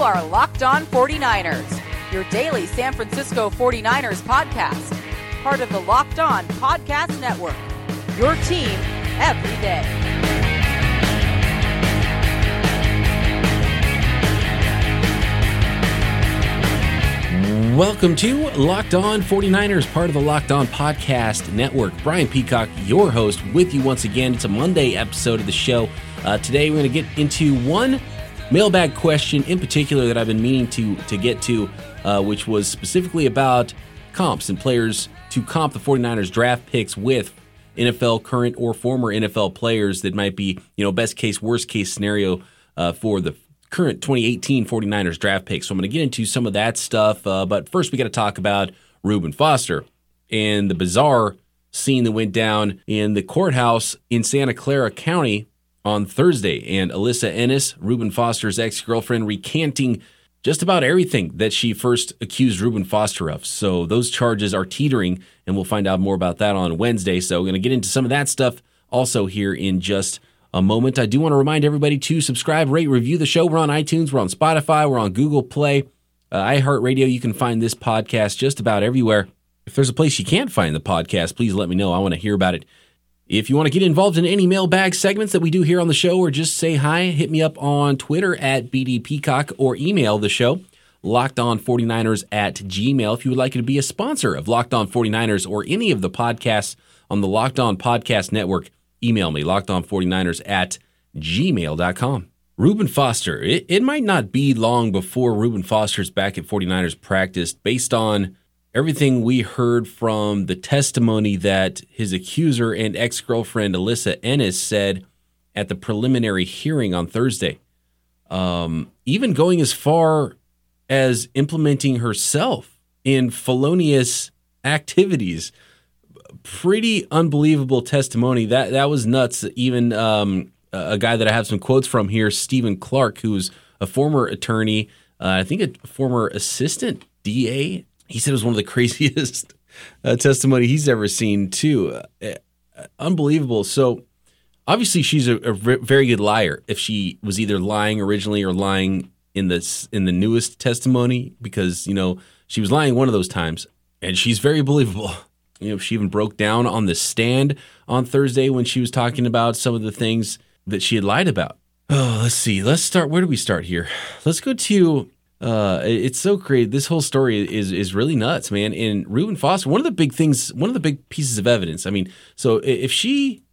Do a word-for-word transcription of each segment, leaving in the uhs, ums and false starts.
are Locked On forty-niners, your daily San Francisco forty-niners podcast, part of the Locked On Podcast Network, your team every day. Welcome to Locked On forty-niners, part of the Locked On Podcast Network. Brian Peacock, your host, with you once again. It's a Monday episode of the show. Uh, today we're going to get into one mailbag question in particular that I've been meaning to, to get to, uh, which was specifically about comps and players to comp the forty-niners draft picks with N F L current or former N F L players that might be, you know, best case, worst case scenario uh, for the current twenty eighteen forty-niners draft picks. So I'm going to get into some of that stuff. Uh, but first, we got to talk about Reuben Foster and the bizarre scene that went down in the courthouse in Santa Clara County on Thursday. And Alyssa Ennis, Reuben Foster's ex-girlfriend, recanting just about everything that she first accused Reuben Foster of. So those charges are teetering, and we'll find out more about that on Wednesday. So we're going to get into some of that stuff also here in just a moment. I do want to remind everybody to subscribe, rate, review the show. We're on iTunes, we're on Spotify, we're on Google Play, uh, iHeartRadio. You can find this podcast just about everywhere. If there's a place you can't find the podcast, please let me know. I want to hear about it. If you want to get involved in any mailbag segments that we do here on the show, or just say hi, hit me up on Twitter at B D Peacock, or email the show, Locked On forty-niners at Gmail. If you would like to be a sponsor of Locked On forty-niners or any of the podcasts on the Locked On Podcast Network, email me, Locked On forty-niners at gmail dot com. Reuben Foster, it, it might not be long before Reuben Foster's back at forty-niners practice, based on everything we heard from the testimony that his accuser and ex-girlfriend Alyssa Ennis said at the preliminary hearing on Thursday. Um, even going as far as implementing herself in felonious activities. Pretty unbelievable testimony. That that was nuts. Even um, a guy that I have some quotes from here, Stephen Clark, who's a former attorney, uh, I think a former assistant D A. He said it was one of the craziest uh, testimony he's ever seen, too. Uh, unbelievable. So obviously she's a, a very good liar if she was either lying originally or lying in this in the newest testimony, because, you know, she was lying one of those times, and she's very believable. You know, she even broke down on the stand on Thursday when she was talking about some of the things that she had lied about. Oh, let's see. Let's start. Where do we start here? Let's go to, uh, it's so great. This whole story is is really nuts, man. And Reuben Foster, one of the big things, one of the big pieces of evidence. I mean, so if she,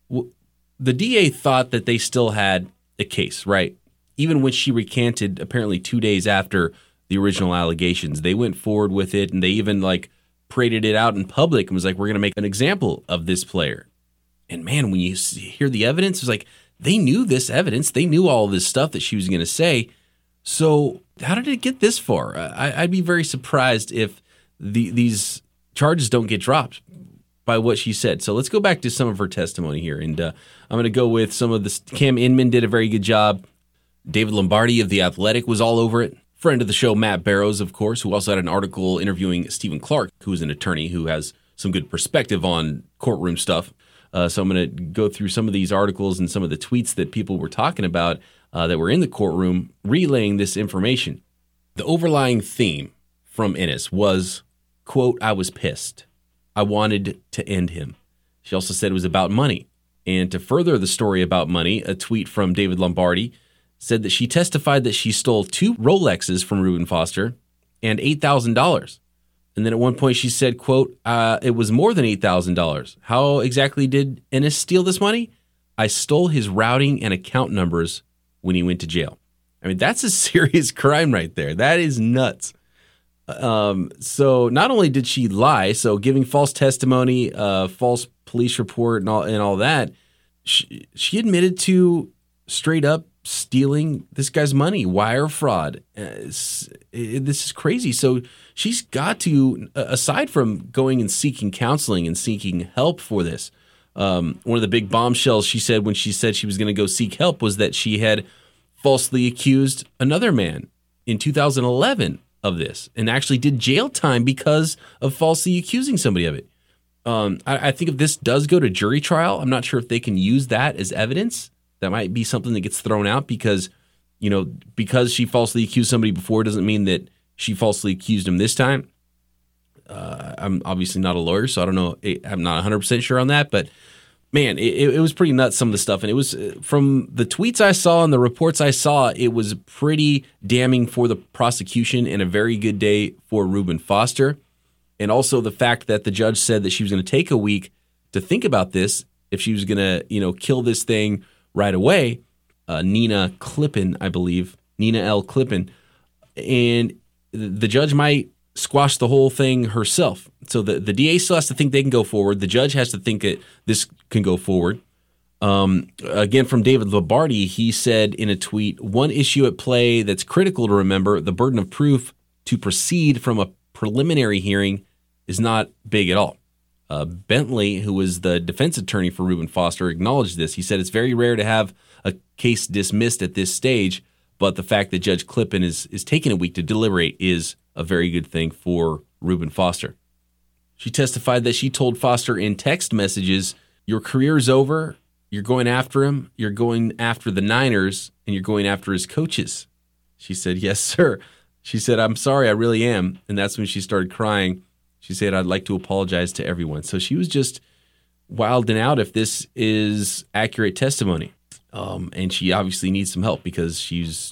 the D A thought that they still had a case, right? Even when she recanted apparently two days after the original allegations, they went forward with it, and they even like paraded it out in public and was like, we're going to make an example of this player. And man, when you see, hear the evidence, it's like they knew this evidence. They knew all this stuff that she was going to say. So how did it get this far? I, I'd be very surprised if the, these charges don't get dropped by what she said. So let's go back to some of her testimony here. And uh, I'm going to go with some of this. Cam Inman did a very good job. David Lombardi of The Athletic was all over it. Friend of the show, Matt Barrows, of course, who also had an article interviewing Stephen Clark, who is an attorney who has some good perspective on courtroom stuff. Uh, so I'm going to go through some of these articles and some of the tweets that people were talking about uh, that were in the courtroom relaying this information. The overlying theme from Ennis was, quote, I was pissed. I wanted to end him. She also said it was about money. And to further the story about money, a tweet from David Lombardi said that she testified that she stole two Rolexes from Reuben Foster and eight thousand dollars. And then at one point she said, quote, uh, it was more than eight thousand dollars. How exactly did Ennis steal this money? I stole his routing and account numbers when he went to jail. I mean, that's a serious crime right there. That is nuts. Um, so not only did she lie, so giving false testimony, uh, false police report and all, and all that, she, she admitted to straight up stealing this guy's money, wire fraud. Uh, it, this is crazy. So she's got to, aside from going and seeking counseling and seeking help for this, um, one of the big bombshells she said when she said she was going to go seek help was that she had falsely accused another man in two thousand eleven of this and actually did jail time because of falsely accusing somebody of it. Um, I, I think if this does go to jury trial, I'm not sure if they can use that as evidence. That might be something that gets thrown out because you know, because she falsely accused somebody before doesn't mean that she falsely accused him this time. Uh, I'm obviously not a lawyer, so I don't know. I'm not one hundred percent sure on that, but man, it, it was pretty nuts, some of the stuff. And it was, from the tweets I saw and the reports I saw, it was pretty damning for the prosecution and a very good day for Reuben Foster. And also the fact that the judge said that she was going to take a week to think about this, if she was going to, you know, kill this thing right away. Uh, Nina Klippen, I believe, Nina L. Klippen. And the judge might squash the whole thing herself. So the, the D A still has to think they can go forward. The judge has to think that this can go forward. Um, again, from David Lombardi, he said in a tweet, one issue at play that's critical to remember, the burden of proof to proceed from a preliminary hearing is not big at all. Uh, Bentley, who was the defense attorney for Reuben Foster, acknowledged this. He said it's very rare to have a case dismissed at this stage, but the fact that Judge Klippen is, is taking a week to deliberate is a very good thing for Reuben Foster. She testified that she told Foster in text messages, your career's over, you're going after him, you're going after the Niners, and you're going after his coaches. She said, yes, sir. She said, I'm sorry, I really am. And that's when she started crying. She said, I'd like to apologize to everyone. So she was just wilding out if this is accurate testimony. Um, and she obviously needs some help because she's,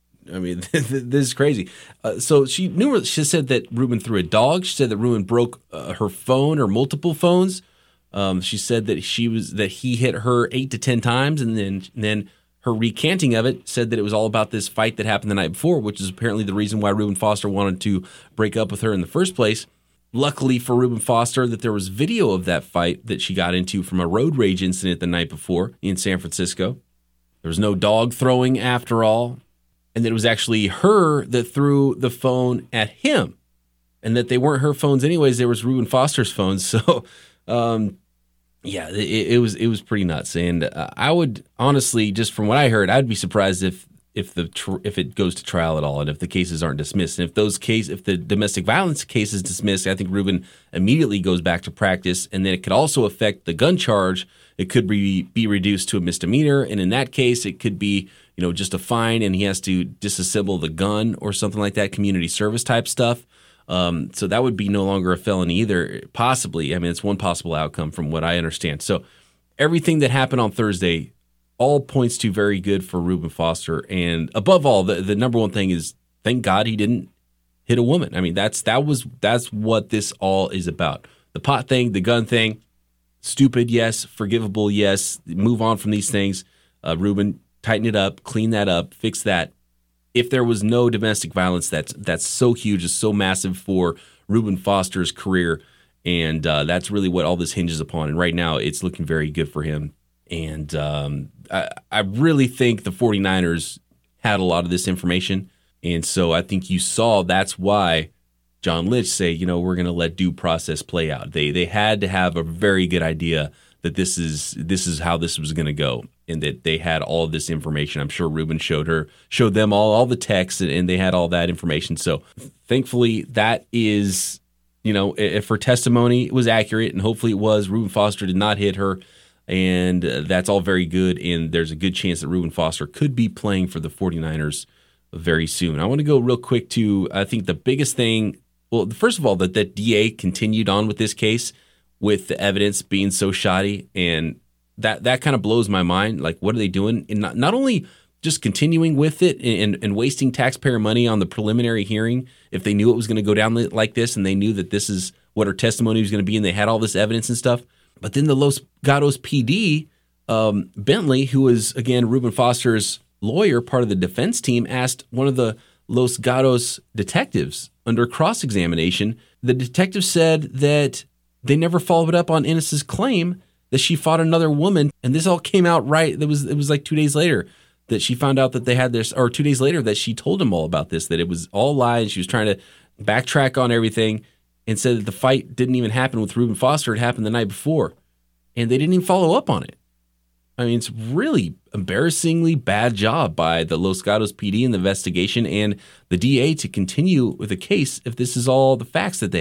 I mean, this is crazy. Uh, so she knew, she said that Reuben threw a dog. She said that Reuben broke uh, her phone or multiple phones. Um, she said that she was, that he hit her eight to ten times. And then, and then her recanting of it said that it was all about this fight that happened the night before, which is apparently the reason why Reuben Foster wanted to break up with her in the first place. Luckily for Reuben Foster, that there was video of that fight that she got into from a road rage incident the night before in San Francisco. There was no dog throwing after all. And that it was actually her that threw the phone at him. And that they weren't her phones anyways. They was Reuben Foster's phones. So, um, yeah, it, it was it was pretty nuts. And uh, I would honestly, just from what I heard, I'd be surprised if if the tr- if it goes to trial at all, and if the cases aren't dismissed. And if those case, if the domestic violence case is dismissed, I think Reuben immediately goes back to practice. And then it could also affect the gun charge. It could be be reduced to a misdemeanor, and in that case, it could be, you know, just a fine, and he has to disassemble the gun or something like that, community service type stuff. Um, so that would be no longer a felony either, possibly. I mean, it's one possible outcome from what I understand. So everything that happened on Thursday all points to very good for Reuben Foster. And above all, the, the number one thing is, thank God he didn't hit a woman. I mean, that's that was that's what this all is about. The pot thing, the gun thing, stupid, yes. Forgivable, yes. Move on from these things. Uh, Reuben, tighten it up, clean that up, fix that. If there was no domestic violence, that's that's so huge, it's so massive for Reuben Foster's career, and uh, that's really what all this hinges upon. And right now, it's looking very good for him. And um, I, I really think the 49ers had a lot of this information, and so I think you saw that's why John Lynch say, you know, we're going to let due process play out. They they had to have a very good idea that this is this is how this was going to go, and that they had all of this information. I'm sure Reuben showed her, showed them all, all the texts, and, and they had all that information. So thankfully that is, you know, if her testimony was accurate, and hopefully it was, Reuben Foster did not hit her, and uh, that's all very good. And there's a good chance that Reuben Foster could be playing for the 49ers very soon. I want to go real quick to, I think the biggest thing, well, first of all, that that D A continued on with this case with the evidence being so shoddy, and that that kind of blows my mind. Like, what are they doing? And not, not only just continuing with it and, and wasting taxpayer money on the preliminary hearing, if they knew it was going to go down like this, and they knew that this is what her testimony was going to be, and they had all this evidence and stuff. But then the Los Gatos P D, um, Bentley, who is, again, Reuben Foster's lawyer, part of the defense team, asked one of the Los Gatos detectives under cross-examination. The detective said that they never followed up on Innes's claim that she fought another woman, and this all came out right. It was it was like two days later that she found out that they had this, or two days later that she told him all about this, that it was all lies. She was trying to backtrack on everything, and said that the fight didn't even happen with Reuben Foster. It happened the night before, and they didn't even follow up on it. I mean, it's really embarrassingly bad job by the Los Gatos P D in the investigation and the D A to continue with the case if this is all the facts that they had.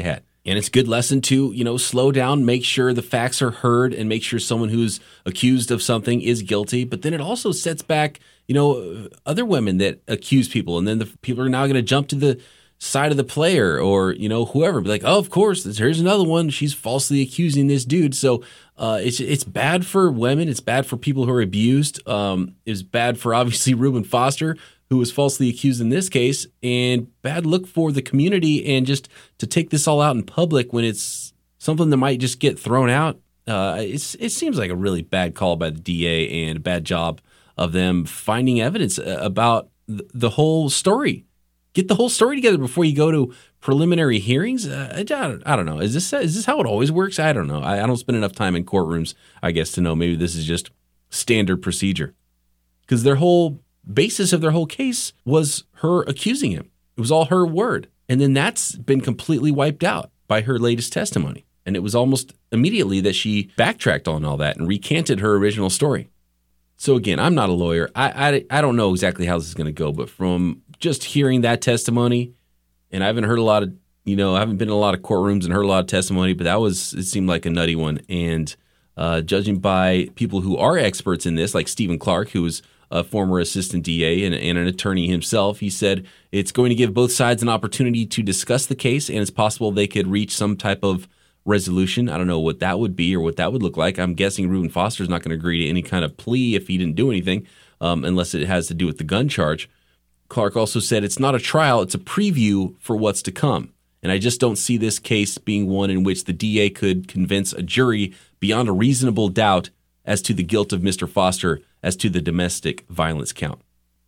And it's a good lesson to, you know, slow down, make sure the facts are heard, and make sure someone who's accused of something is guilty. But then it also sets back, you know, other women that accuse people. And then the people are now going to jump to the side of the player or, you know, whoever. Be like, oh, of course, here's another one. She's falsely accusing this dude. So uh, it's it's bad for women. It's bad for people who are abused. Um, it's bad for, obviously, Reuben Foster, who was falsely accused in this case, and bad look for the community. And just to take this all out in public when it's something that might just get thrown out, uh, it's, it seems like a really bad call by the D A and a bad job of them finding evidence about the whole story. Get the whole story together before you go to preliminary hearings. Uh, I, don't, I don't know. Is this is this how it always works? I don't know. I, I don't spend enough time in courtrooms, I guess, to know. Maybe this is just standard procedure. Because their whole basis of their whole case was her accusing him. It was all her word. And then that's been completely wiped out by her latest testimony. And it was almost immediately that she backtracked on all that and recanted her original story. So again, I'm not a lawyer. I I, I don't know exactly how this is going to go, but from just hearing that testimony, and I haven't heard a lot of, you know, I haven't been in a lot of courtrooms and heard a lot of testimony, but that was, it seemed like a nutty one. And uh, judging by people who are experts in this, like Stephen Clark, who was a former assistant D A and, and an attorney himself, he said it's going to give both sides an opportunity to discuss the case, and it's possible they could reach some type of resolution. I don't know what that would be or what that would look like. I'm guessing Reuben Foster's not going to agree to any kind of plea if he didn't do anything, um, unless it has to do with the gun charge. Clark also said it's not a trial, it's a preview for what's to come. And I just don't see this case being one in which the D A could convince a jury beyond a reasonable doubt as to the guilt of Mister Foster as to the domestic violence count.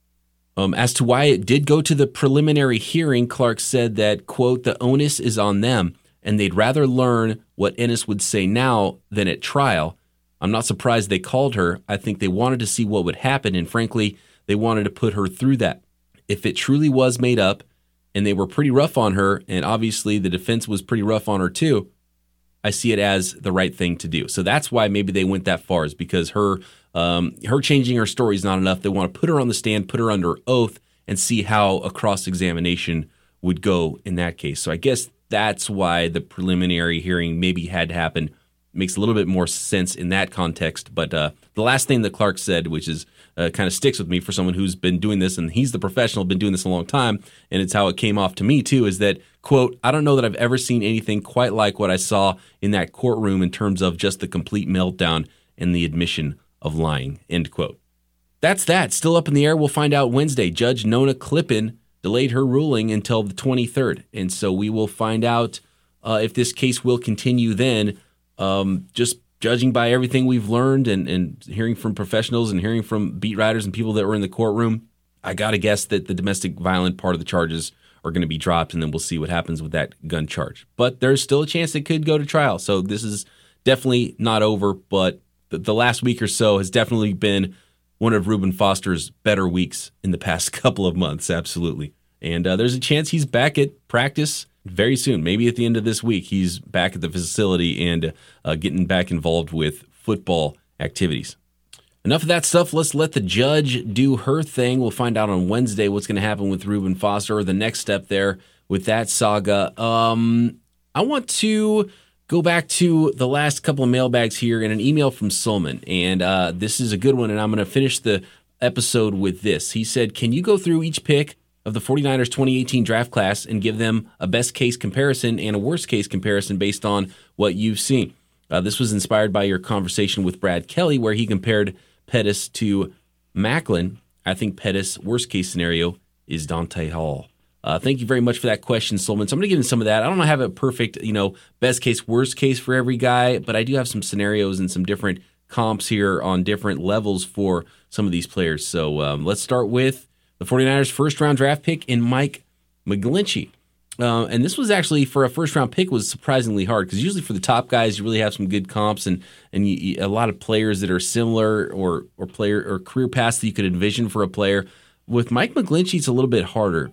Um, as to why it did go to the preliminary hearing, Clark said that, quote, the onus is on them, and they'd rather learn what Ennis would say now than at trial. I'm not surprised they called her. I think they wanted to see what would happen, and frankly, they wanted to put her through that. If it truly was made up, and they were pretty rough on her, and obviously the defense was pretty rough on her too, I see it as the right thing to do. So that's why maybe they went that far, is because her um, her changing her story is not enough. They want to put her on the stand, put her under oath, and see how a cross-examination would go in that case. So I guess that's why the preliminary hearing maybe had to happen. Makes a little bit more sense in that context. But uh, the last thing that Clark said, which is uh, kind of sticks with me for someone who's been doing this, and he's the professional, been doing this a long time, and it's how it came off to me too, is that, quote, I don't know that I've ever seen anything quite like what I saw in that courtroom in terms of just the complete meltdown and the admission of lying, end quote. That's that. Still up in the air. We'll find out Wednesday. Judge Nona Klippen delayed her ruling until the twenty-third. And so we will find out uh, if this case will continue then. Um, just judging by everything we've learned and, and hearing from professionals and hearing from beat writers and people that were in the courtroom, I got to guess that the domestic violent part of the charges are going to be dropped, and then we'll see what happens with that gun charge. But there's still a chance it could go to trial. So this is definitely not over, but the, the last week or so has definitely been one of Reuben Foster's better weeks in the past couple of months, absolutely. And uh, there's a chance he's back at practice very soon. Maybe at the end of this week, he's back at the facility and uh, getting back involved with football activities. Enough of that stuff. Let's let the judge do her thing. We'll find out on Wednesday what's going to happen with Reuben Foster, or the next step there with that saga. Um, I want to go back to the last couple of mailbags here and an email from Solman. And uh, this is a good one, and I'm going to finish the episode with this. He said, can you go through each pick of the 49ers twenty eighteen draft class and give them a best case comparison and a worst case comparison based on what you've seen? Uh, this was inspired by your conversation with Brad Kelly, where he compared Pettis to Macklin. I think Pettis' worst case scenario is Dante Hall. Uh, thank you very much for that question, Solman. So I'm going to get into some of that. I don't have a perfect, you know, best case, worst case for every guy, but I do have some scenarios and some different comps here on different levels for some of these players. So um, let's start with the 49ers first-round draft pick in Mike McGlinchey. Uh, and this was actually, for a first-round pick, was surprisingly hard, because usually for the top guys, you really have some good comps and and you, you, a lot of players that are similar or or player or career paths that you could envision for a player. With Mike McGlinchey, it's a little bit harder.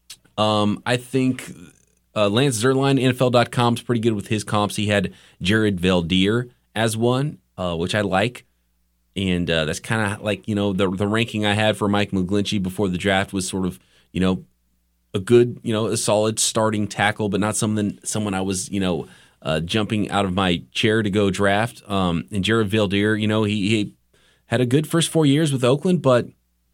Um, I think uh, Lance Zierlein, N F L dot com, is pretty good with his comps. He had Jared Veldheer as one, uh, which I like. And uh, that's kind of like, you know, the the ranking I had for Mike McGlinchey before the draft was sort of, you know, a good, you know, a solid starting tackle, but not something someone I was, you know, uh, jumping out of my chair to go draft. Um, and Jared Veldheer, you know, he, he had a good first four years with Oakland, but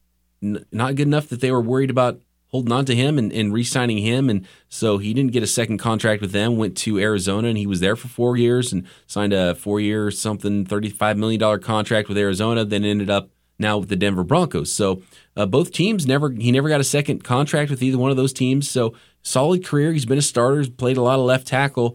n- not good enough that they were worried about holding on to him and, and re-signing him. And so he didn't get a second contract with them, went to Arizona, and he was there for four years and signed a four-year something thirty-five million dollars contract with Arizona, then ended up now with the Denver Broncos. So uh, both teams, never he never got a second contract with either one of those teams. So solid career. He's been a starter, he's played a lot of left tackle,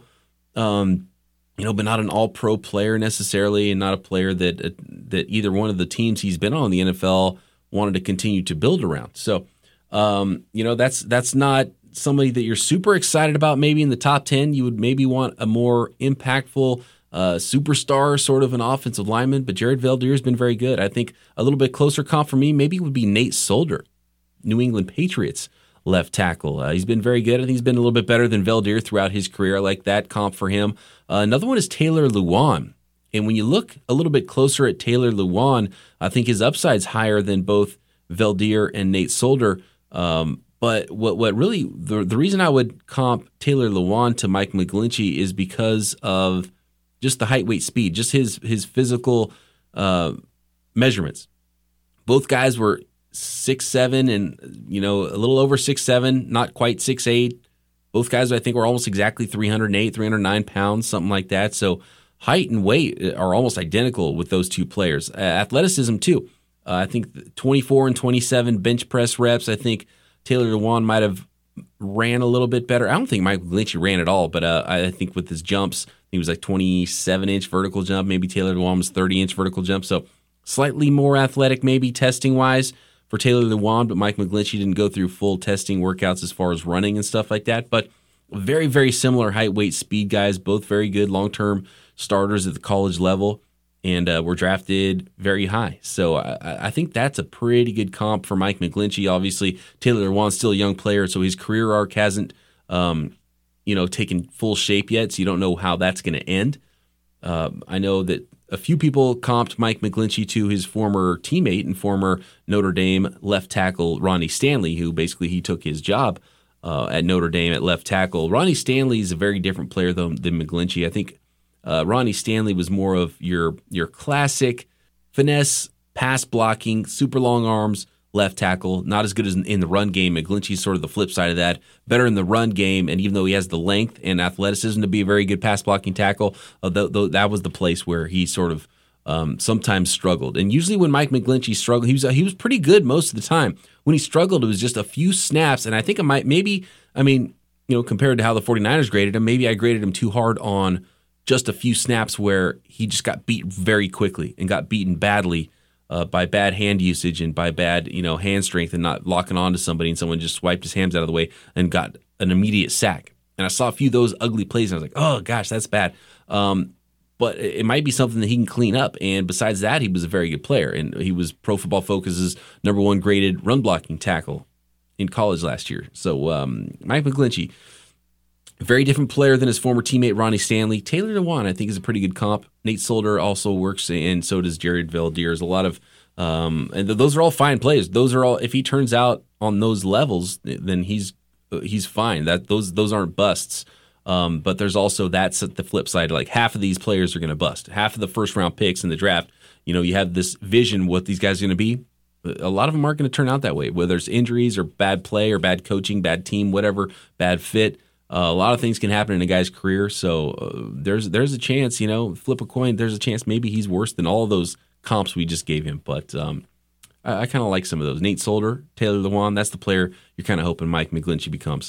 um, you know, but not an all-pro player necessarily, and not a player that uh, that either one of the teams he's been on in the N F L wanted to continue to build around. So, um, you know, that's that's not somebody that you're super excited about maybe in the top ten. You would maybe want a more impactful Uh, superstar, sort of an offensive lineman, but Jared Veldheer has been very good. I think a little bit closer comp for me maybe would be Nate Solder, New England Patriots left tackle. Uh, he's been very good. I think he's been a little bit better than Veldheer throughout his career. I like that comp for him. Uh, another one is Taylor Lewan. And when you look a little bit closer at Taylor Lewan, I think his upside's higher than both Veldheer and Nate Solder. Um, but what what really, the, the reason I would comp Taylor Lewan to Mike McGlinchey is because of just the height, weight, speed, just his his physical uh, measurements. Both guys were six seven and, you know, a little over six seven, not quite six eight. Both guys, I think, were almost exactly three oh eight, three oh nine pounds, something like that. So height and weight are almost identical with those two players. Uh, athleticism, too. Uh, I think twenty-four and twenty-seven bench press reps. I think Taylor Lewan might have ran a little bit better. I don't think Mike McGlinchey ran at all, but uh, I think with his jumps, he was like twenty-seven inch vertical jump. Maybe Taylor Lewan was thirty inch vertical jump. So slightly more athletic, maybe testing wise for Taylor Lewan, but Mike McGlinchey didn't go through full testing workouts as far as running and stuff like that. But very, very similar height, weight, speed guys, both very good long-term starters at the college level, and uh, were drafted very high. So I, I think that's a pretty good comp for Mike McGlinchey. Obviously, Taylor Lewan's still a young player, so his career arc hasn't um, you know, taken full shape yet, so you don't know how that's going to end. Uh, I know that a few people comped Mike McGlinchey to his former teammate and former Notre Dame left tackle Ronnie Stanley, who basically he took his job uh, at Notre Dame at left tackle. Ronnie Stanley is a very different player though than McGlinchey. I think uh, Ronnie Stanley was more of your your classic finesse, pass blocking, super long arms, left tackle, not as good as in the run game. McGlinchey's sort of the flip side of that. Better in the run game, and even though he has the length and athleticism to be a very good pass blocking tackle, uh, th- th- that was the place where he sort of um, sometimes struggled. And usually when Mike McGlinchey struggled, he was uh, he was pretty good most of the time. When he struggled, it was just a few snaps, and I think it might maybe, I mean, you know, compared to how the 49ers graded him, maybe I graded him too hard on just a few snaps where he just got beat very quickly and got beaten badly Uh, by bad hand usage and by bad, you know, hand strength and not locking onto somebody, and someone just swiped his hands out of the way and got an immediate sack. And I saw a few of those ugly plays, and I was like, oh, gosh, that's bad. Um, but it might be something that he can clean up. And besides that, he was a very good player, and he was Pro Football Focus's number one graded run blocking tackle in college last year. So um, Mike McGlinchey, a very different player than his former teammate Ronnie Stanley. Taylor Lewan, I think, is a pretty good comp. Nate Solder also works, and so does Jared Veldheer. There's a lot of, um, and th- those are all fine plays. Those are all. If he turns out on those levels, then he's he's fine. That those those aren't busts. Um, but there's also that's the flip side. Like half of these players are going to bust. Half of the first round picks in the draft. You know, you have this vision what these guys are going to be. A lot of them aren't going to turn out that way. Whether it's injuries or bad play or bad coaching, bad team, whatever, bad fit. Uh, a lot of things can happen in a guy's career, so uh, there's there's a chance, you know, flip a coin, there's a chance maybe he's worse than all of those comps we just gave him. But um, I, I kind of like some of those. Nate Solder, Taylor Lewan, that's the player you're kind of hoping Mike McGlinchey becomes.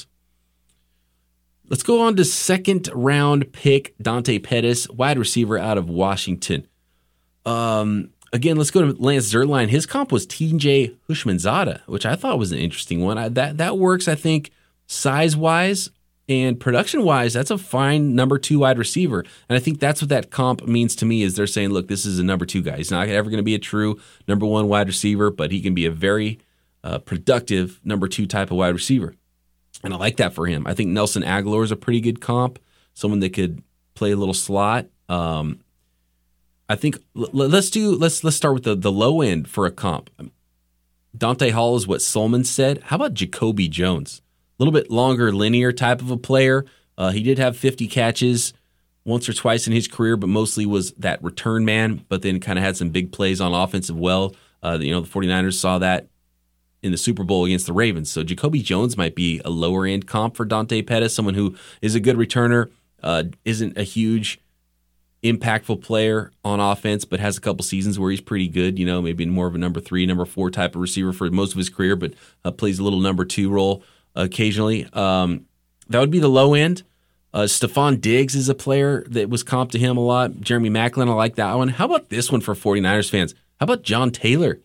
Let's go on to second round pick, Dante Pettis, wide receiver out of Washington. Um, again, let's go to Lance Zierlein. His comp was T J Houshmandzadeh, which I thought was an interesting one. I, that, that works, I think, size-wise. And production-wise, that's a fine number two wide receiver. And I think that's what that comp means to me is they're saying, look, this is a number two guy. He's not ever going to be a true number one wide receiver, but he can be a very uh, productive number two type of wide receiver. And I like that for him. I think Nelson Aguilar is a pretty good comp, someone that could play a little slot. Um, I think l- let's do let's let's start with the, the low end for a comp. Dante Hall is what Solomon said. How about Jacoby Jones? little bit longer linear type of a player. Uh, he did have fifty catches once or twice in his career, but mostly was that return man, but then kind of had some big plays on offense as well. Uh, you know, the 49ers saw that in the Super Bowl against the Ravens. So Jacoby Jones might be a lower-end comp for Dante Pettis, someone who is a good returner, uh, isn't a huge impactful player on offense, but has a couple seasons where he's pretty good, you know, maybe more of a number three, number four type of receiver for most of his career, but uh, plays a little number two role occasionally. Um, that would be the low end. Uh, Stephon Diggs is a player that was comped to him a lot. Jeremy Maclin, I like that one. How about this one for 49ers fans? How about John Taylor?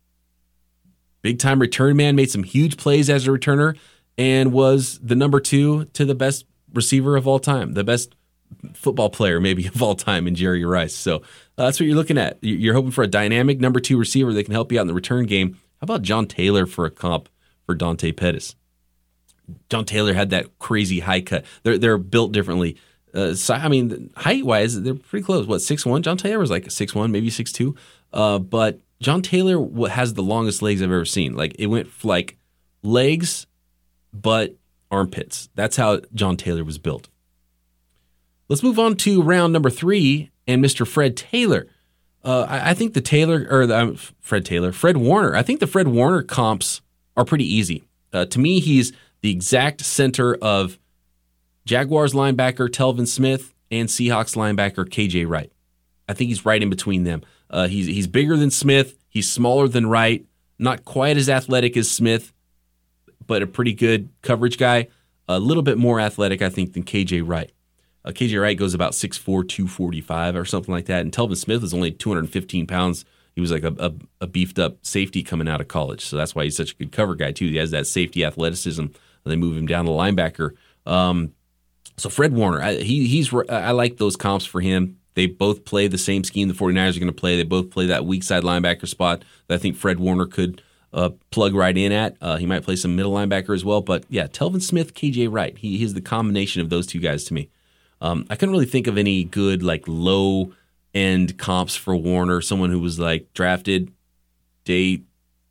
Big-time return man, made some huge plays as a returner, and was the number two to the best receiver of all time, the best football player maybe of all time in Jerry Rice. So uh, that's what you're looking at. You're hoping for a dynamic number two receiver that can help you out in the return game. How about John Taylor for a comp for Dante Pettis? John Taylor had that crazy high cut. They're they're built differently. Uh, so, I mean, height-wise, they're pretty close. What, six one? John Taylor was like six one, maybe six two. Uh, but John Taylor has the longest legs I've ever seen. Like, it went like legs, but armpits. That's how John Taylor was built. Let's move on to round number three and Mister Fred Taylor. Uh, I, I think the Taylor, or the, um, Fred Taylor, Fred Warner. I think the Fred Warner comps are pretty easy. Uh, to me, he's the exact center of Jaguars linebacker Telvin Smith and Seahawks linebacker K J Wright. I think he's right in between them. Uh, he's he's bigger than Smith. He's smaller than Wright. Not quite as athletic as Smith, but a pretty good coverage guy. A little bit more athletic, I think, than K J Wright. Uh, K J Wright goes about six four, two forty-five or something like that. And Telvin Smith was only two hundred fifteen pounds. He was like a, a, a beefed up safety coming out of college. So that's why he's such a good cover guy, too. He has that safety athleticism. They move him down to linebacker. Um, so Fred Warner, I, he he's I like those comps for him. They both play the same scheme the 49ers are going to play. They both play that weak side linebacker spot that I think Fred Warner could uh, plug right in at. Uh, he might play some middle linebacker as well. But, yeah, Telvin Smith, K J Wright. He, he's the combination of those two guys to me. Um, I couldn't really think of any good, like, low-end comps for Warner, someone who was, like, drafted day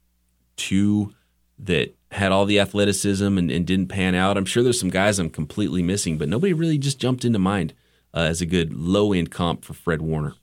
two that had all the athleticism and, and didn't pan out. I'm sure there's some guys I'm completely missing, but nobody really just jumped into mind uh, as a good low-end comp for Fred Warner.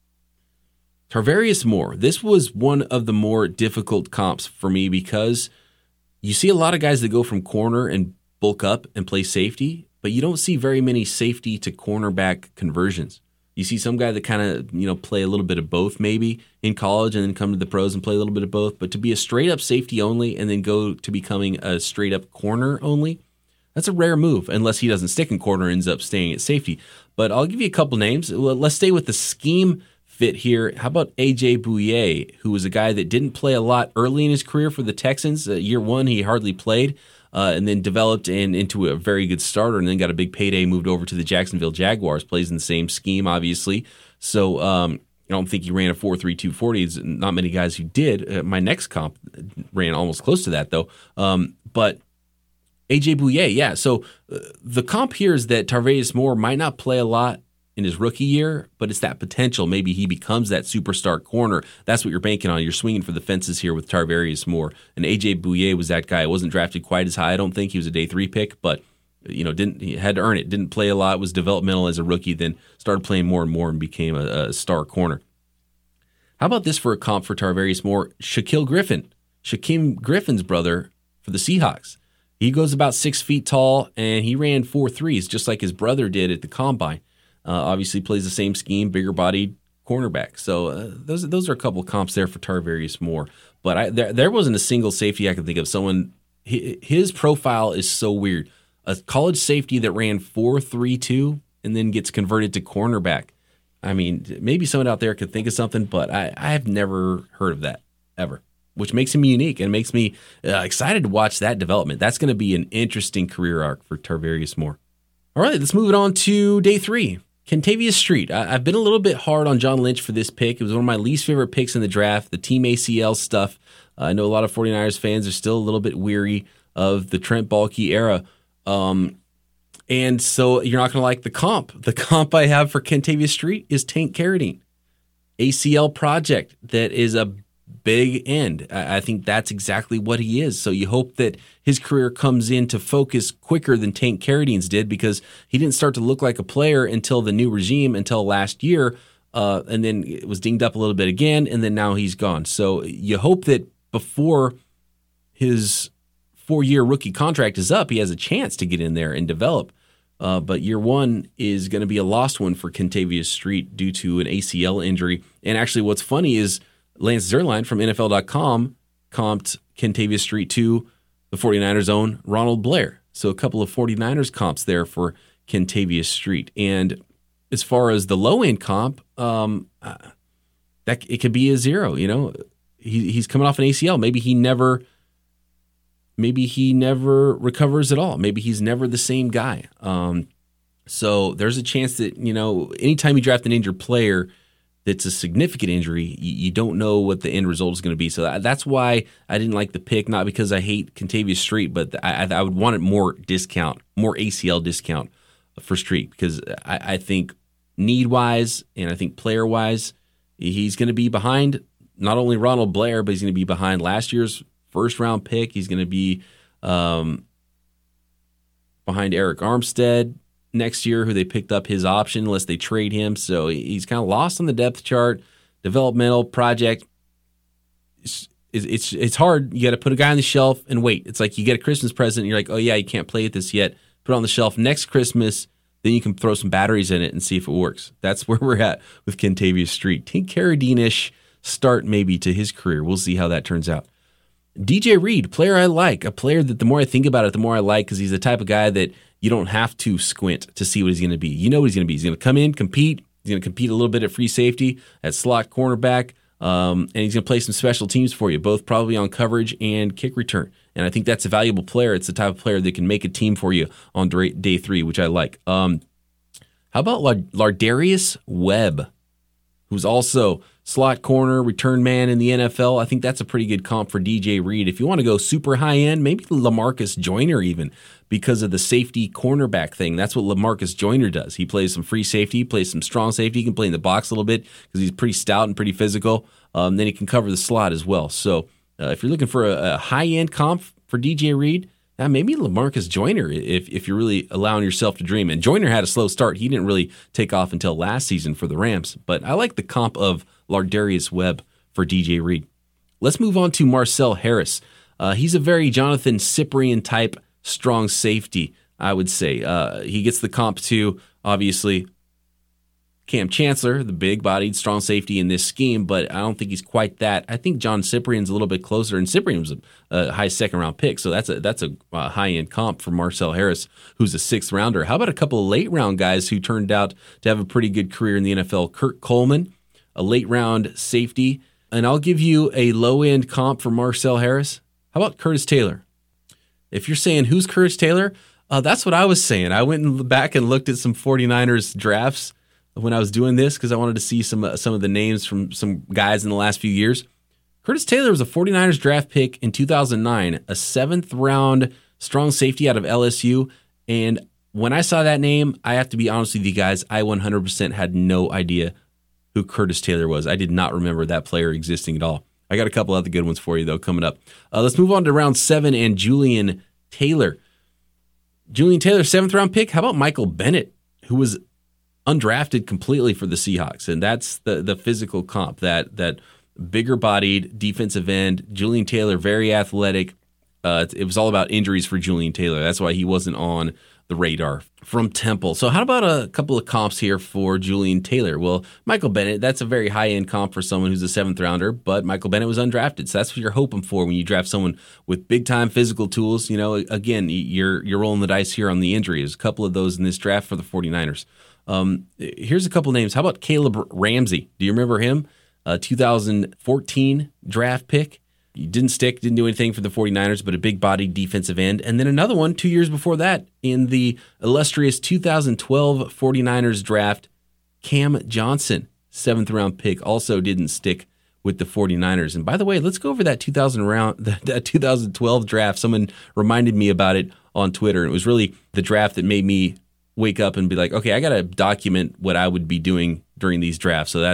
Tarvarius Moore. This was one of the more difficult comps for me because you see a lot of guys that go from corner and bulk up and play safety, but you don't see very many safety to cornerback conversions. You see some guy that kind of, you know, play a little bit of both maybe in college and then come to the pros and play a little bit of both. But to be a straight up safety only and then go to becoming a straight up corner only, that's a rare move unless he doesn't stick in corner and ends up staying at safety. But I'll give you a couple names. Let's stay with the scheme fit here. How about A J Bouye, who was a guy that didn't play a lot early in his career for the Texans? Uh, year one, he hardly played. Uh, and then developed in, into a very good starter and then got a big payday, moved over to the Jacksonville Jaguars, plays in the same scheme, obviously. So um, I don't think he ran a four three two forty. There's not many guys who did. Uh, my next comp ran almost close to that, though. Um, but A J Bouye, yeah. So uh, the comp here is that Tarvarius Moore might not play a lot in his rookie year, but it's that potential. Maybe he becomes that superstar corner. That's what you're banking on. You're swinging for the fences here with Tarvarius Moore. And A J Bouye was that guy. Wasn't drafted quite as high. I don't think he was a day three pick, but you know, didn't he had to earn it. Didn't play a lot. Was developmental as a rookie. Then started playing more and more and became a, a star corner. How about this for a comp for Tarvarius Moore? Shaquille Griffin, Shaquem Griffin's brother for the Seahawks. He goes about six feet tall and he ran four threes just like his brother did at the combine. Uh, obviously plays the same scheme, bigger-bodied cornerback. So uh, those those are a couple of comps there for Tarvarius Moore. But I, there, there wasn't a single safety I could think of. Someone his profile is so weird. A college safety that ran four three two and then gets converted to cornerback. I mean, maybe someone out there could think of something, but I, I have never heard of that ever, which makes him unique and makes me uh, excited to watch that development. That's going to be an interesting career arc for Tarvarius Moore. All right, let's move it on to day three. Kentavious Street. I, I've been a little bit hard on John Lynch for this pick. It was one of my least favorite picks in the draft, the team A C L stuff. Uh, I know a lot of 49ers fans are still a little bit weary of the Trent Baalke era. Um, and so you're not going to like the comp. The comp I have for Kentavious Street is Tank Carradine. A C L project that is a big end. I think that's exactly what he is. So you hope that his career comes into focus quicker than Tank Carradine's did, because he didn't start to look like a player until the new regime, until last year, uh, and then it was dinged up a little bit again, and then now he's gone. So you hope that before his four-year rookie contract is up, he has a chance to get in there and develop. Uh, but year one is going to be a lost one for Kentavious Street due to an A C L injury. And actually what's funny is Lance Zierlein from N F L dot com comped Kentavious Street to the 49ers' own Ronald Blair. So a couple of 49ers comps there for Kentavious Street. And as far as the low-end comp, um, uh, that it could be a zero. You know, he, he's coming off an A C L. Maybe he never... Maybe he never recovers at all. Maybe he's never the same guy. Um, so there's a chance that, you know, anytime you draft an injured player that's a significant injury, you, you don't know what the end result is going to be. So that, that's why I didn't like the pick, not because I hate Kentavious Street, but I, I would want it more discount, more A C L discount for Street, because I, I think need-wise and I think player-wise, he's going to be behind not only Ronald Blair, but he's going to be behind last year's first round pick. He's going to be um, behind Eric Armstead next year, who they picked up his option unless they trade him. So he's kind of lost on the depth chart. Developmental project. It's it's, it's hard. You got to put a guy on the shelf and wait. It's like you get a Christmas present and you're like, oh yeah, you can't play with this yet. Put it on the shelf next Christmas. Then you can throw some batteries in it and see if it works. That's where we're at with Kentavious Street. Tank Carradine-ish start maybe to his career. We'll see how that turns out. D J Reed, player I like, a player that the more I think about it, the more I like, because he's the type of guy that you don't have to squint to see what he's going to be. You know what he's going to be. He's going to come in, compete. He's going to compete a little bit at free safety, at slot cornerback, um, and he's going to play some special teams for you, both probably on coverage and kick return. And I think that's a valuable player. It's the type of player that can make a team for you on day three, which I like. Um, how about Lardarius Webb, who's also slot corner, return man in the N F L? I think that's a pretty good comp for D J Reed. If you want to go super high end, maybe LaMarcus Joyner even, because of the safety cornerback thing. That's what LaMarcus Joyner does. He plays some free safety, plays some strong safety. He can play in the box a little bit because he's pretty stout and pretty physical. Um, then he can cover the slot as well. So uh, if you're looking for a, a high end comp for D J Reed, uh, maybe LaMarcus Joyner, if if you're really allowing yourself to dream. And Joyner had a slow start. He didn't really take off until last season for the Rams. But I like the comp of Lardarius Webb for D J Reed. Let's move on to Marcel Harris. Uh, he's a very Jonathan Cyprien type strong safety, I would say. Uh, he gets the comp to, obviously, Cam Chancellor, the big-bodied strong safety in this scheme, but I don't think he's quite that. I think John Cyprien's a little bit closer, and Cyprien was a, a high second-round pick, so that's a that's a uh, high-end comp for Marcel Harris, who's a sixth-rounder. How about a couple of late-round guys who turned out to have a pretty good career in the N F L? Kurt Coleman, a late-round safety, and I'll give you a low-end comp for Marcel Harris. How about Curtis Taylor? If you're saying, who's Curtis Taylor? Uh, that's what I was saying. I went back and looked at some 49ers drafts when I was doing this because I wanted to see some uh, some of the names from some guys in the last few years. Curtis Taylor was a 49ers draft pick in two thousand nine, a seventh-round strong safety out of L S U, and when I saw that name, I have to be honest with you guys, I one hundred percent had no idea who Curtis Taylor was. I did not remember that player existing at all. I got a couple other good ones for you, though, coming up. Uh, let's move on to round seven and Julian Taylor. Julian Taylor, seventh-round pick. How about Michael Bennett, who was undrafted completely for the Seahawks? And that's the the physical comp, that that bigger-bodied defensive end. Julian Taylor, very athletic. Uh, it was all about injuries for Julian Taylor. That's why he wasn't on the radar. From Temple. So how about a couple of comps here for Julian Taylor? Well, Michael Bennett, that's a very high-end comp for someone who's a seventh rounder, but Michael Bennett was undrafted. So that's what you're hoping for when you draft someone with big-time physical tools. You know, again, you're you're rolling the dice here on the injury. There's a couple of those in this draft for the 49ers. Um, here's a couple names. How about Caleb Ramsey? Do you remember him? A two thousand fourteen draft pick. He didn't stick, didn't do anything for the 49ers, but a big-bodied defensive end. And then another one two years before that in the illustrious two thousand twelve 49ers draft, Cam Johnson, seventh-round pick, also didn't stick with the 49ers. And by the way, let's go over that two thousand round, that two thousand twelve draft. Someone reminded me about it on Twitter, and it was really the draft that made me wake up and be like, okay, I got to document what I would be doing during these drafts. So that's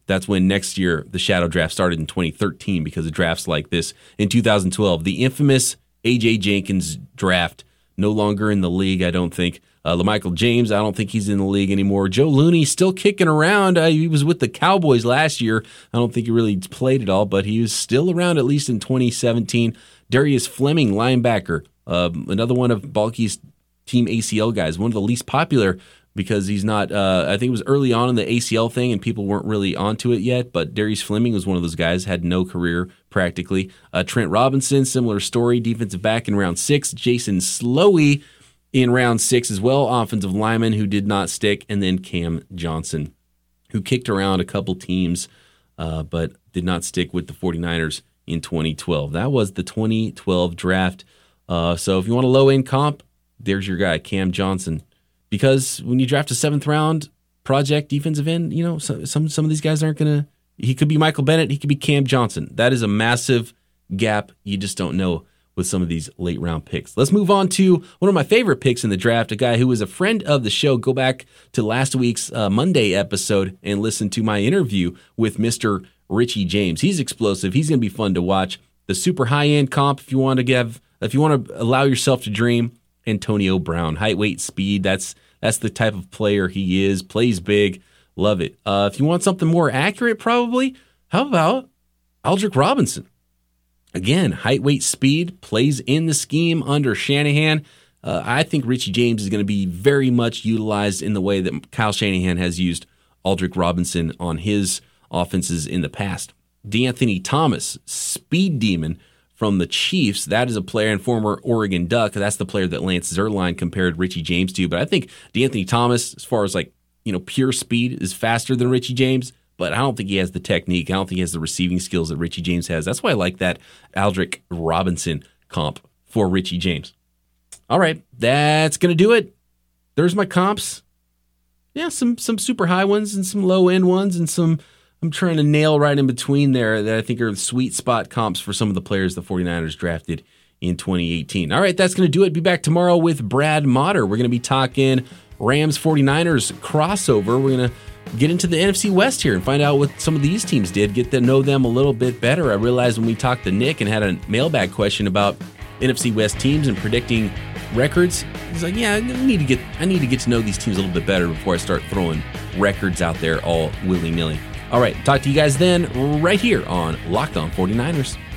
That's when next year the shadow draft started in twenty thirteen because of drafts like this in two thousand twelve. The infamous A J Jenkins draft, no longer in the league, I don't think. Uh, LaMichael James, I don't think he's in the league anymore. Joe Looney still kicking around. Uh, he was with the Cowboys last year. I don't think he really played at all, but he was still around at least in twenty seventeen. Darius Fleming, linebacker, uh, another one of Balky's team A C L guys, one of the least popular because he's not, uh, I think it was early on in the A C L thing and people weren't really onto it yet, but Darius Fleming was one of those guys, had no career practically. Uh, Trent Robinson, similar story, defensive back in round six. Jason Slowey in round six as well, offensive lineman who did not stick. And then Cam Johnson, who kicked around a couple teams, uh, but did not stick with the 49ers in twenty twelve. That was the twenty twelve draft. Uh, so if you want a low-end comp, there's your guy, Cam Johnson. Because when you draft a seventh round project defensive end, you know, some some, some of these guys aren't going to, he could be Michael Bennett, he could be Cam Johnson. That is a massive gap. You just don't know with some of these late round picks. Let's move on to one of my favorite picks in the draft, a guy who was a friend of the show. Go back to last week's uh, Monday episode and listen to my interview with Mister Richie James. He's explosive. He's going to be fun to watch. The super high-end comp, if you want to give, if you want to allow yourself to dream, Antonio Brown, height, weight, speed. That's that's the type of player he is. Plays big. Love it. Uh, if you want something more accurate, probably, how about Aldrick Robinson? Again, height, weight, speed, plays in the scheme under Shanahan. Uh, I think Richie James is going to be very much utilized in the way that Kyle Shanahan has used Aldrick Robinson on his offenses in the past. DeAnthony Thomas, speed demon from the Chiefs. That is a player and former Oregon Duck. That's the player that Lance Zierlein compared Richie James to. But I think DeAnthony Thomas, as far as like, you know, pure speed, is faster than Richie James. But I don't think he has the technique. I don't think he has the receiving skills that Richie James has. That's why I like that Aldrick Robinson comp for Richie James. All right, that's going to do it. There's my comps. Yeah, some some super high ones and some low end ones and some I'm trying to nail right in between there that I think are the sweet spot comps for some of the players the 49ers drafted in twenty eighteen. All right, that's going to do it. Be back tomorrow with Brad Motter. We're going to be talking Rams 49ers crossover. We're going to get into the N F C West here and find out what some of these teams did, get to know them a little bit better. I realized when we talked to Nick and had a mailbag question about N F C West teams and predicting records, he's like, yeah, I need to get I need to get to know these teams a little bit better before I start throwing records out there all willy-nilly. All right, talk to you guys then right here on Locked On 49ers.